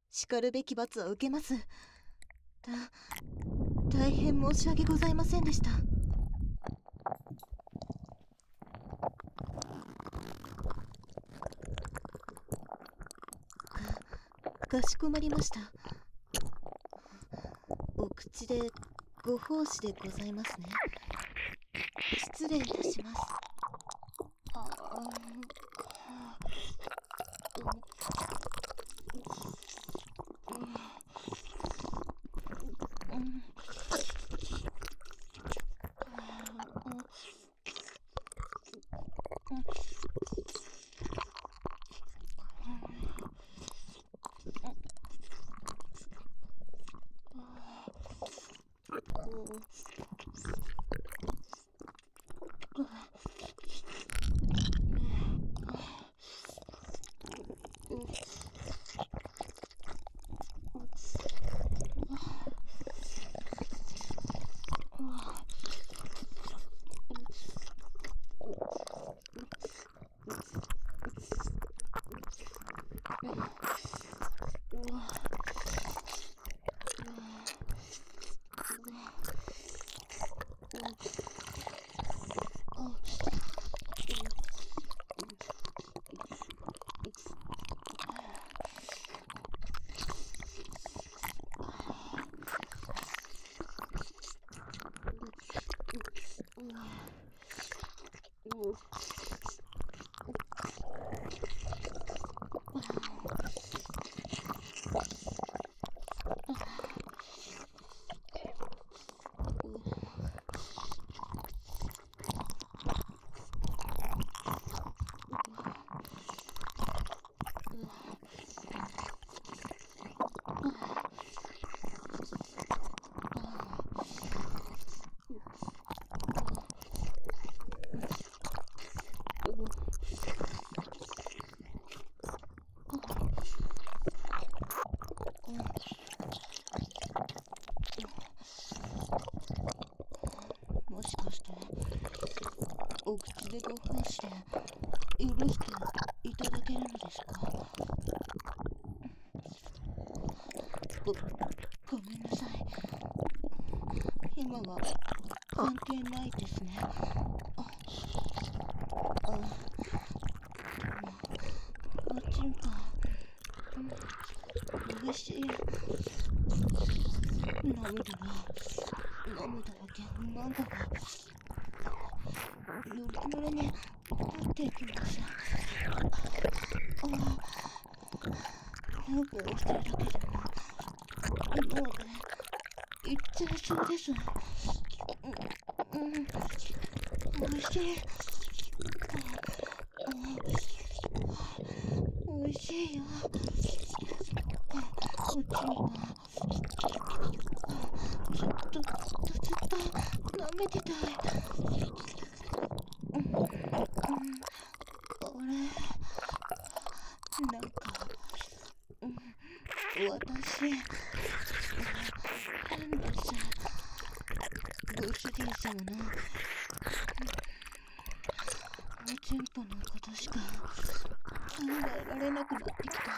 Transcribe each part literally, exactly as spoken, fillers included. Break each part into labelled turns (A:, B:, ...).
A: 叱るべき罰を受けます。た大変申し訳ございませんでした。か、かしこまりました。お口でご奉仕でございますね。失礼いたします。ああ、もしかしてお口でご奉仕で許していただけるのですか？ご、ごめんなさい。今は関係ないですね。あ、あ、おちんぽ、おいしい。涙が、涙だけマンゴーがぬるぬるになっていきます。あ、よく押してるだけでももういっちゃいそうです。うん、うん、おいしい。おいしいよ。おちんぽ、ずっとずっと舐めてたい。うん、うん、あれ、なんか、うん、私変です。ご主人様のおちんぽのことしか考えられなくなってきた。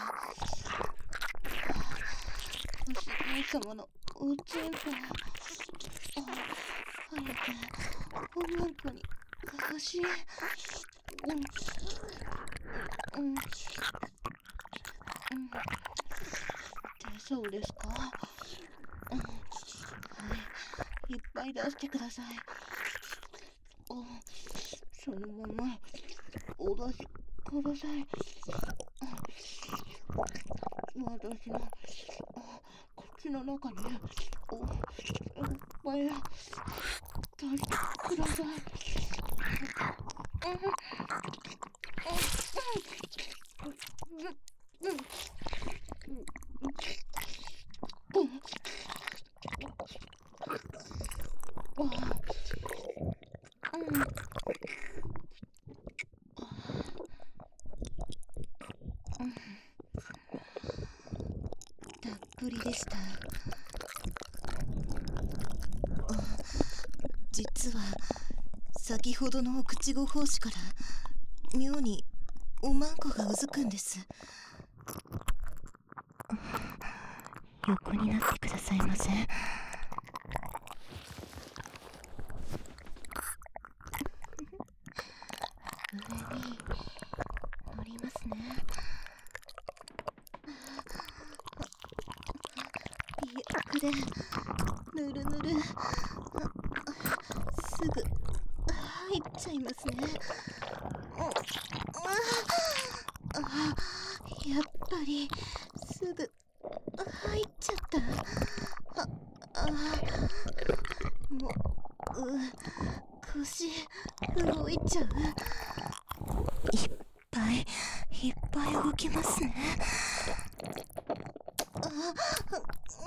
A: ご主人様のおちんぽ、あ、早く女の子に欲しい。うん、うん、うん、うん、で、そうですか。うん、はい、いっぱい出してください。あ、そのままお出しください。私の口の中においっぱい出してください。うん、うん、うん、うん、うん、たっぷりでした。実は先ほどのお口ご奉仕から妙におまんこがうずくんです。 横になってくださいませ。上に乗りますね。リュックでぬるぬるすぐ入っちゃいますね。あ、やっぱりすぐ入っちゃった。あ、あ、もう腰動いちゃう。いっぱいいっぱい動きますね。あ、あ、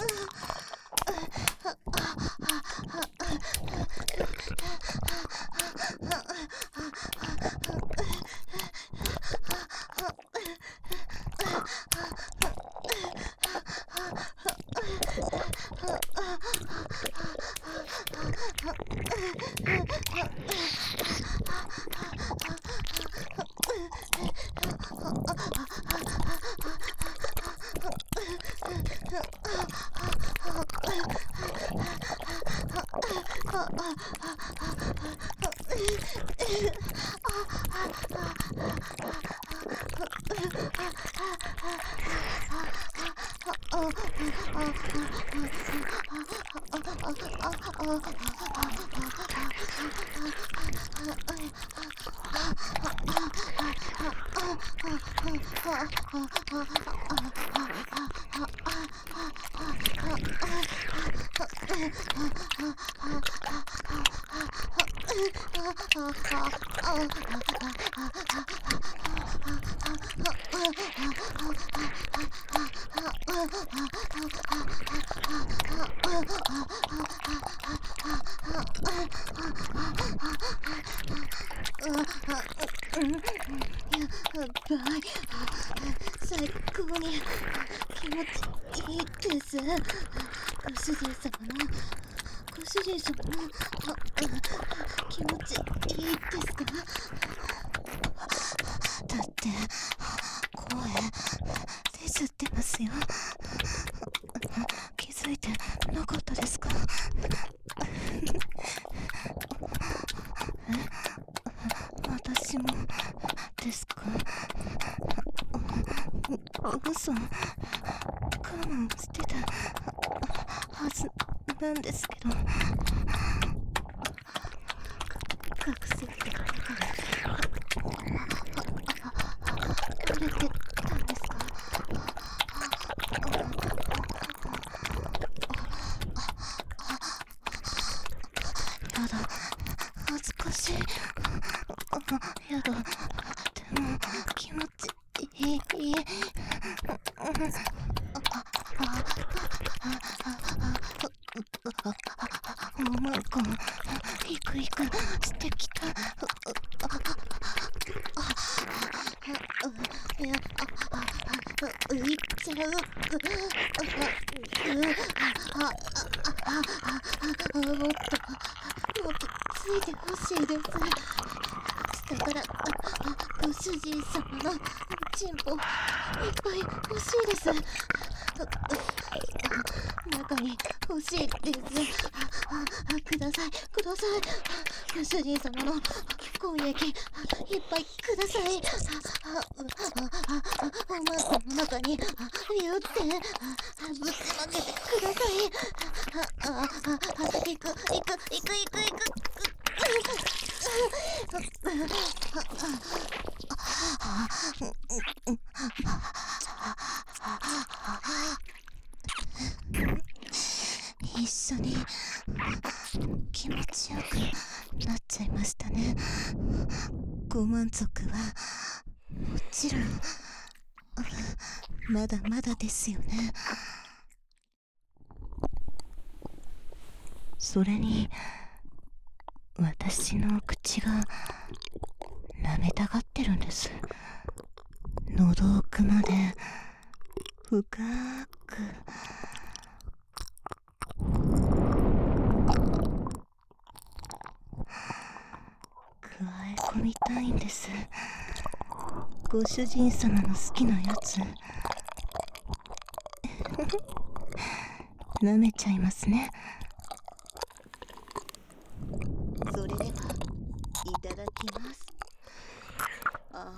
A: 最高に気持ちいいです。ご主人様のご主人様の気持ちいいですか？だって声出ちゃってますよ。気づいてなかったですか？え、私もですか？嘘、我慢してたはずなんですけど、隠せてたから取れてたんですか？やだ、恥ずかしい。やだ、でも気持ちいい。おまんこいくいくしてきた。浮いちゃう。もっともっとついてほしいです。下からご主人様のチンポいっぱい欲しいです。中に欲しいです。くださいください。ご主人様の婚液いっぱいください。おまんこの中にギュってぶちまけてください。いくいくいくいくいくいく。一緒に気持ちよくなっちゃいましたね。ご満足はもちろんまだまだですよね。それに私の口が舐めたがってるんです。喉奥まで深く加え込みたいんです。ご主人様の好きなやつ舐めちゃいますね。それではいただきます。あ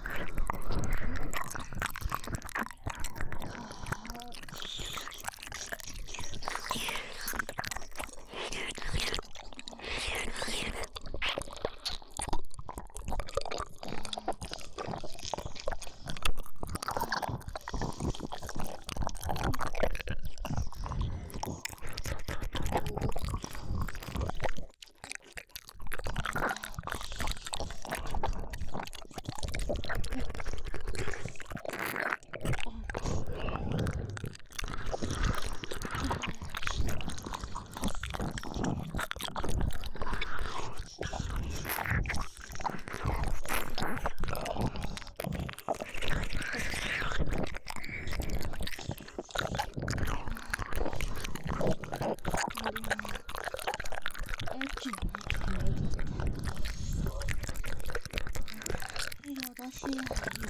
A: 私は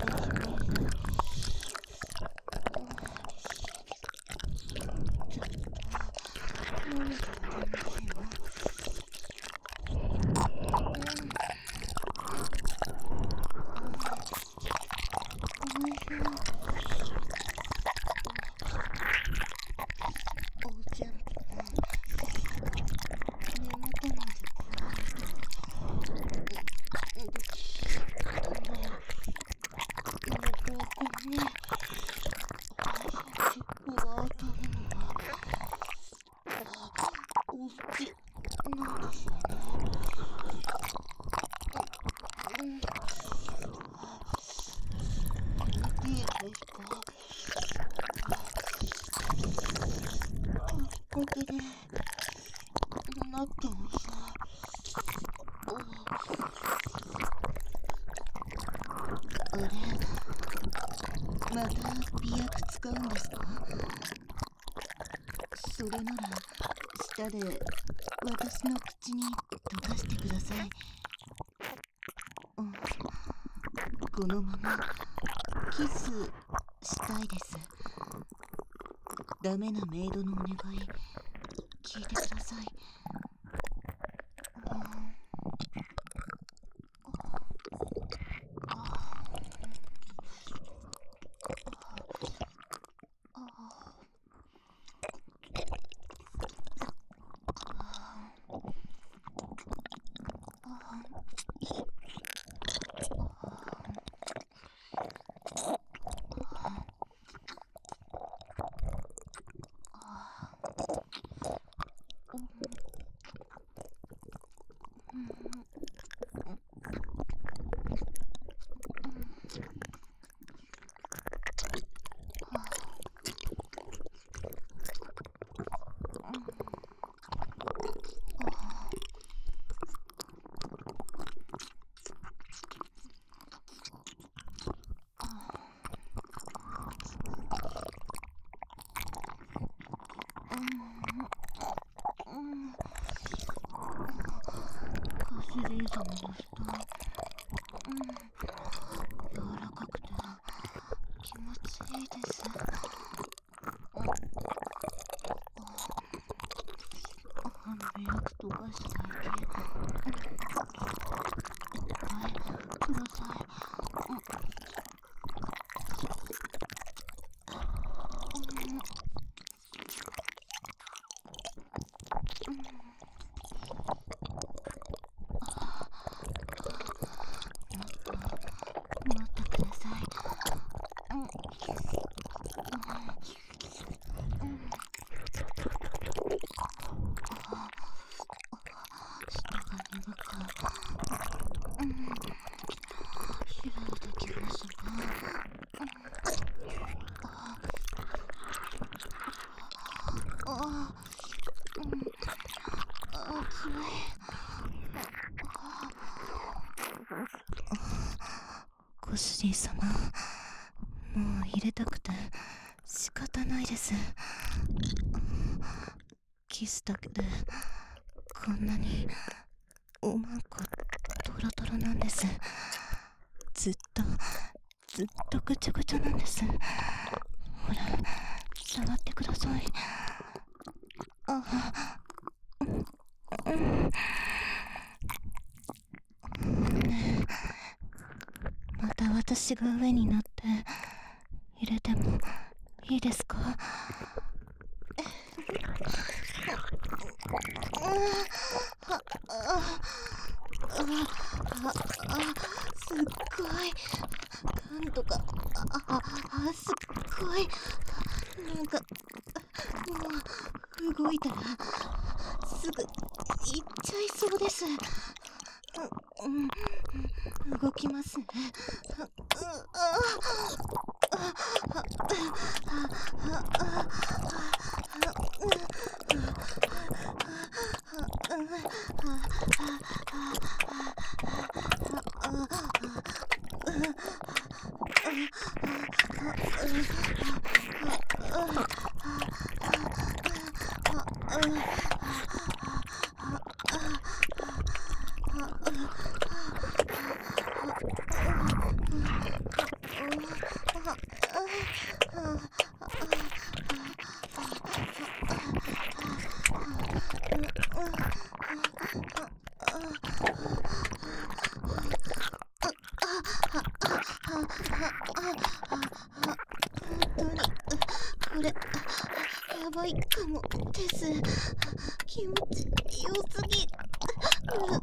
A: ここでなってもさ、あれ、また美薬使うんですか？それなら舌で私の口に溶かしてください。このままキスしたいです。ダメなメイドのお願い聞いてください。主人様の舌、うん、柔らかくて気持ちいいです。あの美薬溶かしただけ。はい、ください。ご主人様、もう入れたくて仕方ないです。キスだけでこんなにおまんこトロトロなんです。ずっとずっとぐちゃぐちゃなんです。ほら、触ってください。 うん、ねえ、また私が上になって入れてもいいですか？すっごい感度が、あああすっごいなんかもう動いたらすぐ行っちゃいそうです。うん、うん、動きますね。これやばいかもです。気持ち良すぎ。こ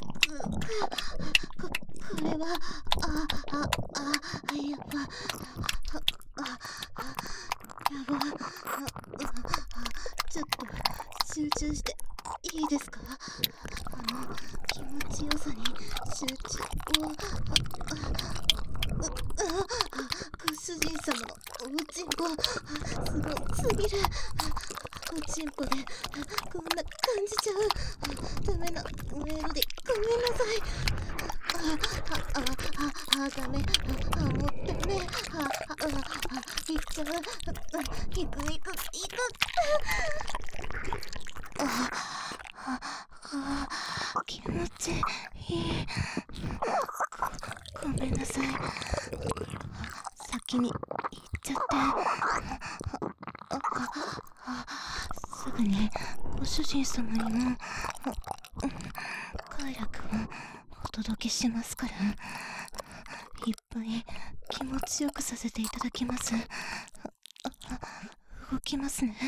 A: これはあああやばあやばちょっと集中していいですか？あの気持ちよさに集中を。ご主人様のおちんぽすごすぎる。おちんぽでこんな感じちゃう。ダメなメールでごめんなさい。ああああダメあもうダメあああいっちゃう。いくいくいくあああ気持ちいい。ごめんなさい。先に行っちゃって。ああすぐにご主人様にも快楽をお届けしますから、いっぱい気持ちよくさせていただきます。動きますね。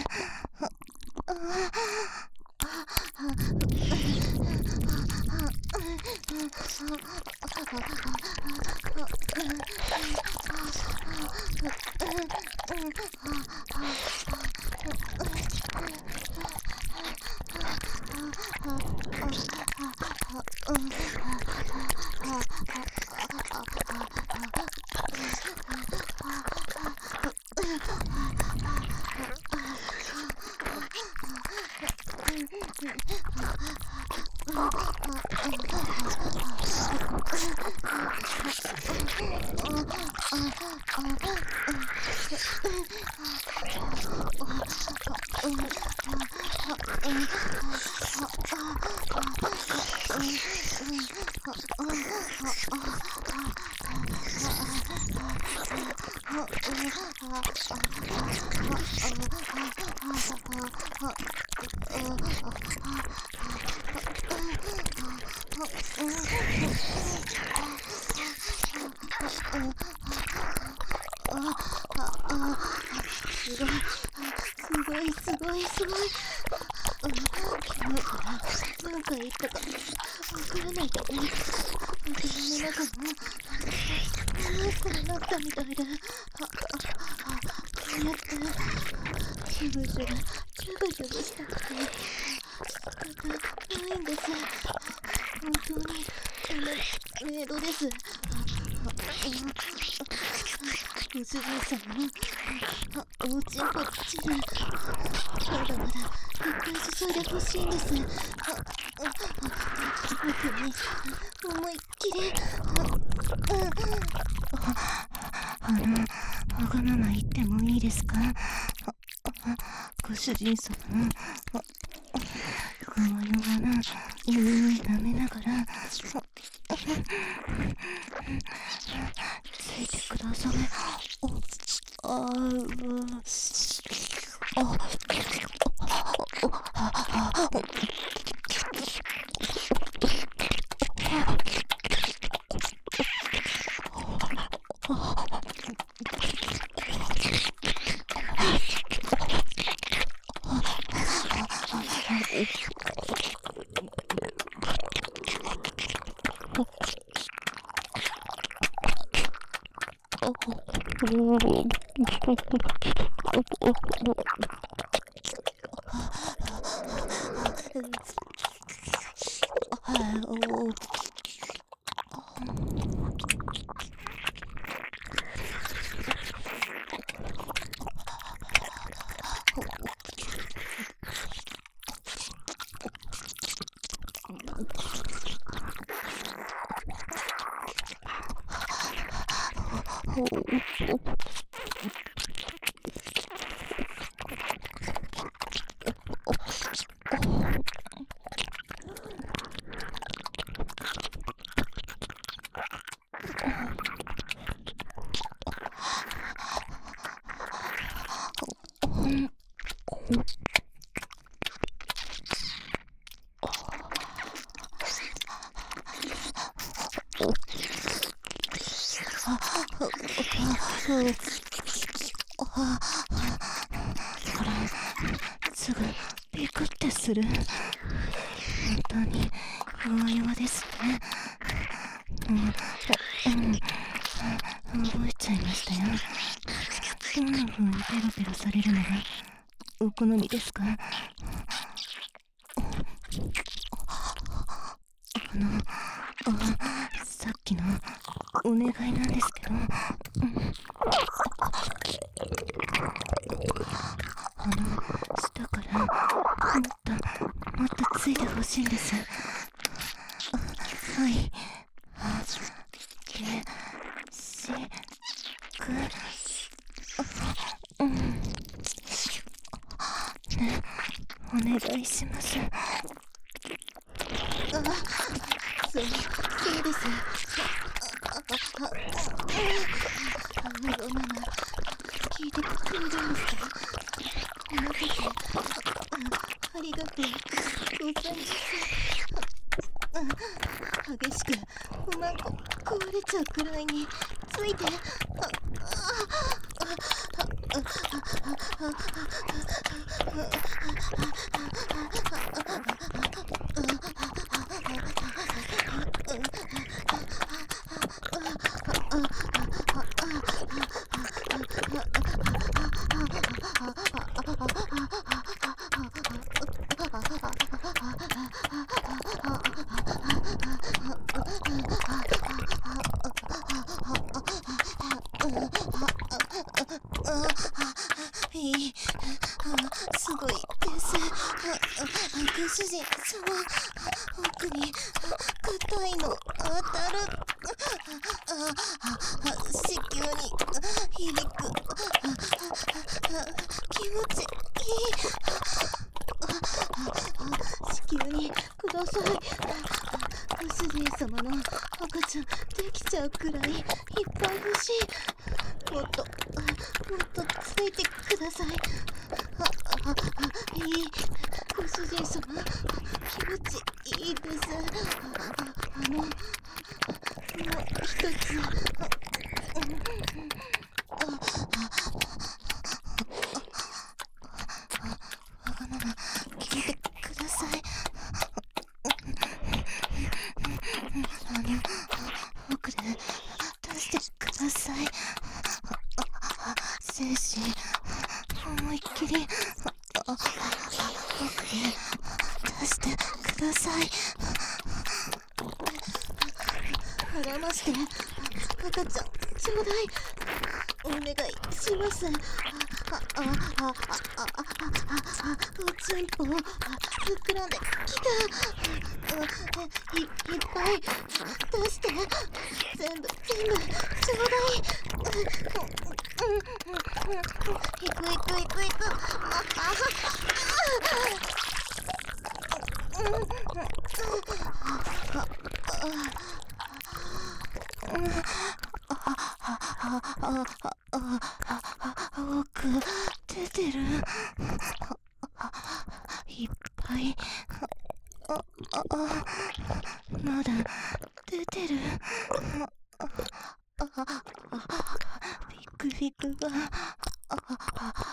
A: すごいすごいすごい。昨日から何回言ったかわからないけどね。頭の中もこうなったみたいで、あああこうやってジュブジュブジュブジュブしたくて仕方ないんです。本当にダメメイドです。ご主人様のおうちんぽチルまだまだいっぱい注いでほしいんです。僕に思いっきりあのわがまま言ってもいいですか？ご主人様のふわよわな耳に舐めながらついてください。ああああこれすぐピクってする。本当に弱々ですね。うん、うん、覚えちゃいましたよ。どんな風にペロペロされるのがお好みですか？あの、あ、さっきのお願いなんですけど、うん、あの、下からもっともっとついてほしいんです。はい。け、し、く、うん。ね、お願いします。あ、そう、そうです。あ、あ、ママ、聞いてくれるんですか？お任せ、あ、ありがとうございます。あ、激しく不満こ壊れちゃうくらいについて、あ、あ、いい、すごいです。ご主人様、奥に硬いの当たる。子宮に響く。気持ちいい。子宮にください。ご主人様の赤ちゃんできちゃうくらいいっぱい欲しい。もっともっとついてください。あ、あ、あ、いい。ご主人様、気持ちいいです。あ、あの、もう一つ。あ、わがまま聞いてください。あの、奥で出してください。精子、思いっきり奥で出してください。絡まして赤ちゃんちょうだい。お願いします。あ、あ、あ、あ、あ、あ、あ、おちんぽ膨らんできた。い、いっぱい出して。全部全部ちょうだい。いくいくいくいく。あ、あ、奥出てる。いっぱい。あ、あ、まだ出てる。ピクピクが